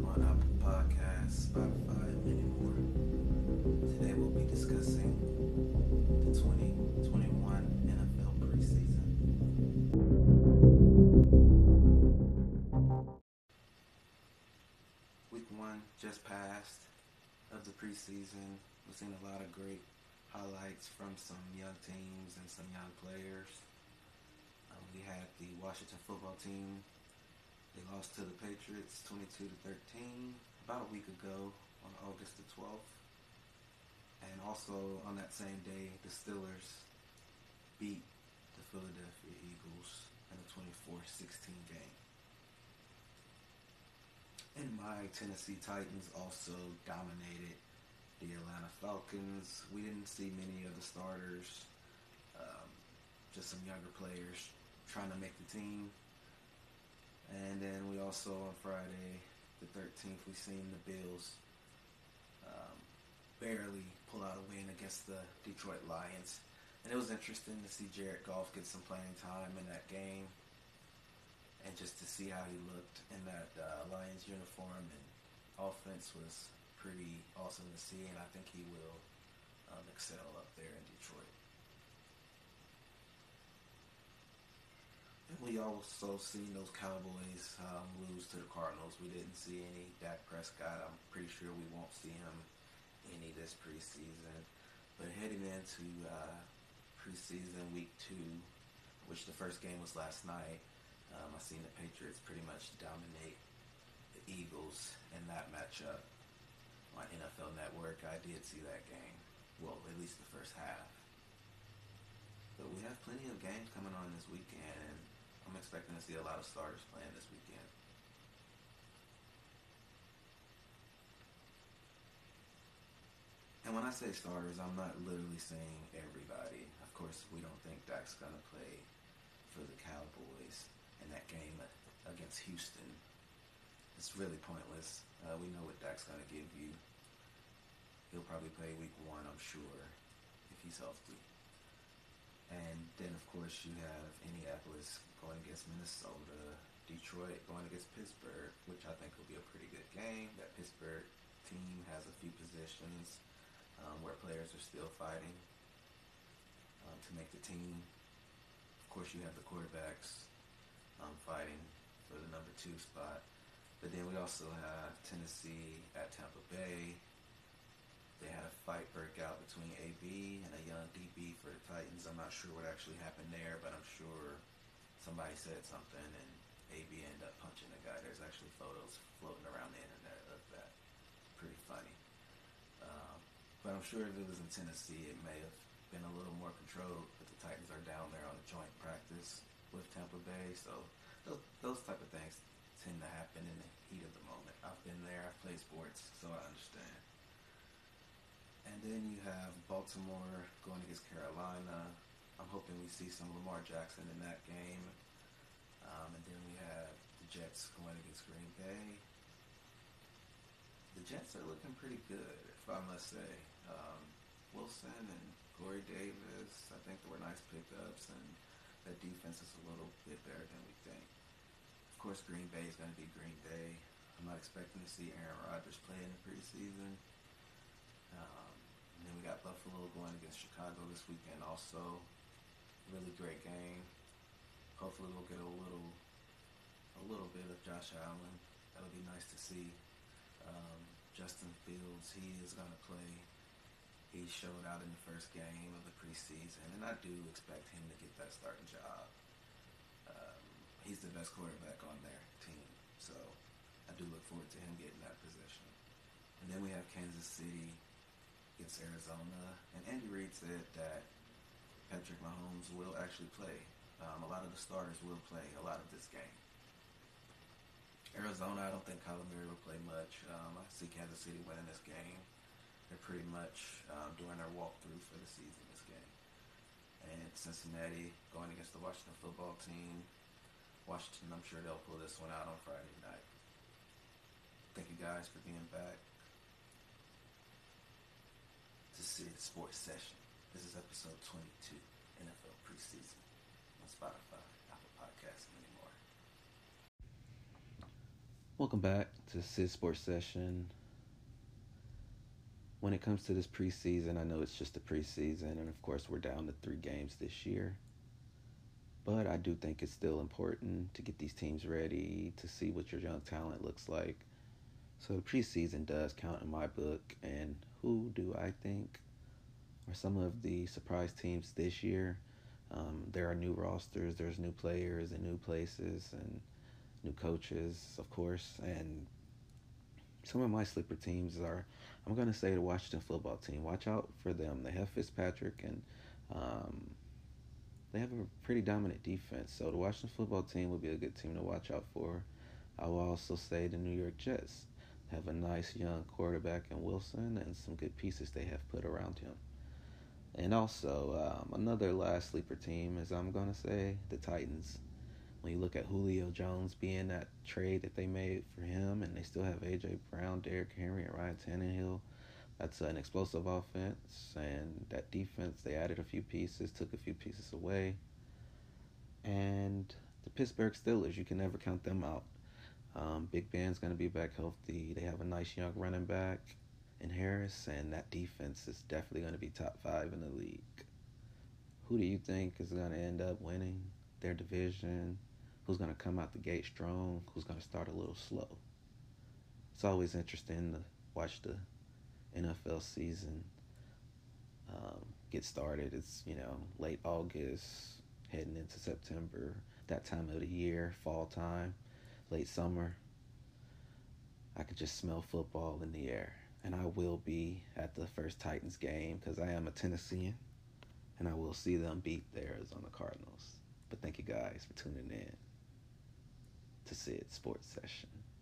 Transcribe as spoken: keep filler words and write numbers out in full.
on Apple Podcasts, Spotify, and many more. Today we'll be discussing the twenty twenty-one N F L preseason. Week one just passed of the preseason. We've seen a lot of great highlights from some young teams and some young players. Um, we had the Washington football team. They lost to the Patriots twenty-two to thirteen about a week ago on August the twelfth. And also on that same day, the Steelers beat the Philadelphia Eagles in a twenty-four sixteen game. And my Tennessee Titans also dominated the Atlanta Falcons. We didn't see many of the starters, um, just some younger players trying to make the team. And then we also, on Friday the thirteenth, we seen the Bills um, barely pull out a win against the Detroit Lions. And it was interesting to see Jared Goff get some playing time in that game, and just to see how he looked in that uh, Lions uniform and offense was pretty awesome to see, and I think he will um, excel up there in Detroit. And we also seen those Cowboys um, lose to the Cardinals. We didn't see any Dak Prescott. I'm pretty sure we won't see him any this preseason. But heading into uh, preseason week two, which the first game was last night, um, I seen the Patriots pretty much dominate the Eagles in that matchup on N F L Network. I did see that game. Well, at least the first half. But we have plenty of games coming on this weekend, and I'm expecting to see a lot of starters playing this weekend. And when I say starters, I'm not literally saying everybody. Of course, we don't think Dak's going to play for the Cowboys in that game against Houston. It's really pointless. Uh, we know what Dak's going to give you. He'll probably play week one, I'm sure, if he's healthy. And then, of course, you have Indianapolis going against Minnesota, Detroit going against Pittsburgh, which I think will be a pretty good game. That Pittsburgh team has a few positions um, where players are still fighting um, to make the team. Of course, you have the quarterbacks um, fighting for the number two spot. But then we also have Tennessee at Tampa Bay. They had a fight break out between A B and a young D B for the Titans. I'm not sure what actually happened there, but I'm sure somebody said something and A B ended up punching the guy. There's actually photos floating around the internet of that. Pretty funny. Um, but I'm sure if it was in Tennessee, it may have been a little more controlled, but the Titans are down there on a joint practice with Tampa Bay, so those, those type of things tend to happen in the heat of the moment. I've been there, I've played sports, so I understand. And then you have Baltimore going against Carolina. I'm hoping we see some Lamar Jackson in that game. Um, and then we have the Jets going against Green Bay. The Jets are looking pretty good, if I must say. Um, Wilson and Corey Davis, I think there were nice pickups, and that defense is a little bit better than we think. Of course, Green Bay is going to be Green Bay. I'm not expecting to see Aaron Rodgers play in the preseason. Um, and then we got Buffalo going against Chicago this weekend also. Really great game. Hopefully we'll get a little a little bit of Josh Allen. That'll be nice to see. Um, Justin Fields, he is going to play. He showed out in the first game of the preseason, and I do expect him to get that starting job. Um, he's the best quarterback on their team, so I do look forward to him getting that position. And then we have Kansas City against Arizona, and Andy Reid said that Patrick Mahomes will actually play. Um, a lot of the starters will play a lot of this game. Arizona, I don't think Kyler Murray will play much. Um, I see Kansas City winning this game. They're pretty much um, doing their walkthrough for the season this game. And Cincinnati going against the Washington football team. Washington, I'm sure they'll pull this one out on Friday night. Thank you guys for being back to Serious Sports Session. This is episode twenty-two, N F L preseason, on Spotify, Apple Podcasts, and many more. Welcome back to Sid Sports Session. When it comes to this preseason, I know it's just a preseason, and of course, we're down to three games this year. But I do think it's still important to get these teams ready to see what your young talent looks like. So the preseason does count in my book, and who do I think are some of the surprise teams this year? Um, there are new rosters, there's new players in new places, and new coaches, of course, and some of my sleeper teams are, I'm going to say, the Washington football team. Watch out for them. They have Fitzpatrick, and um, they have a pretty dominant defense. So the Washington football team will be a good team to watch out for. I will also say the New York Jets have a nice young quarterback in Wilson and some good pieces they have put around him. And also, um, another last sleeper team is, I'm going to say, the Titans. When you look at Julio Jones being that trade that they made for him, and they still have A J. Brown, Derrick Henry, and Ryan Tannehill, that's an explosive offense. And that defense, they added a few pieces, took a few pieces away. And the Pittsburgh Steelers, you can never count them out. Um, Big Ben's going to be back healthy. They have a nice young running back in Harris, and that defense is definitely going to be top five in the league. Who do you think is going to end up winning their division? Who's going to come out the gate strong? Who's going to start a little slow? It's always interesting to watch the N F L season um, get started. It's, you know, late August, heading into September, that time of the year, fall time, late summer. I could just smell football in the air. And I will be at the first Titans game because I am a Tennessean, and I will see them beat the Arizona Cardinals. But thank you guys for tuning in to Sid Sports Session.